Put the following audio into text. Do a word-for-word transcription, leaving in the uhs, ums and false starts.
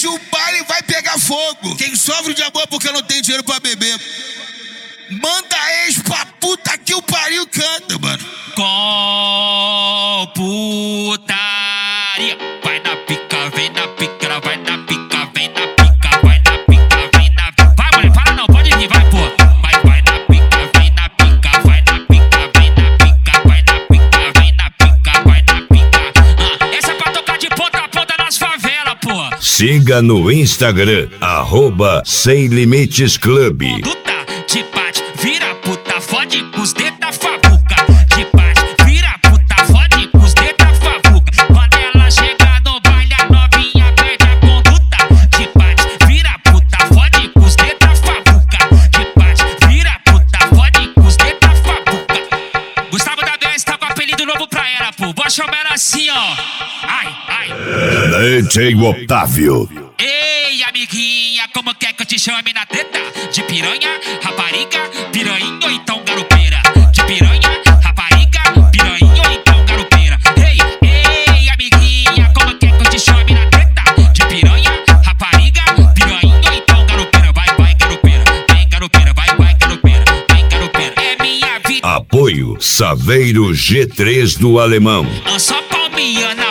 Hoje o baile vai pegar fogo. Quem sofre de amor porque não tem dinheiro pra beber, manda ex pra puta que o pariu canta, mano. Com putaria. Vai na pica, vem na pica, vai na pica, vem na pica, vai na pica, vem na pica. Vai, mulher, para não, pode vir, vai, pô. Vai, vai na pica, vem na pica, vai na pica, vem na pica, vai na pica, vem na pica, vai na pica. Ah, essa é pra tocar de ponta a ponta nas favelas, pô. Siga no Instagram, arroba Sem Limites Club. Puta, de bate, vira puta, fode com os dedos da fabuca. De bate, vira puta, fode com os dedos da fabuca. Quando ela chega no baile, a novinha perde a conduta. De bate, vira puta, fode com os dedos da fabuca. De bate, vira puta, fode com os dedos da fabuca. Gustavo da B S tá com apelido novo pra ela, pô. Vou chamar ela assim, ó. Ai, ai. D J Otávio. Ei, amiguinha, como quer que eu te chame na treta? De piranha, rapariga, piranha ou então garupeira? De piranha, rapariga, piranha ou então garupeira? Ei, ei, amiguinha, como quer que eu te chame na treta? De piranha, rapariga, piranha ou então garupeira? Vai, vai, garupeira, vem garupeira, vai, vai, garupeira, vem garupeira. É minha vida. Apoio Saveiro G três do Alemão. Eu sou palmiana.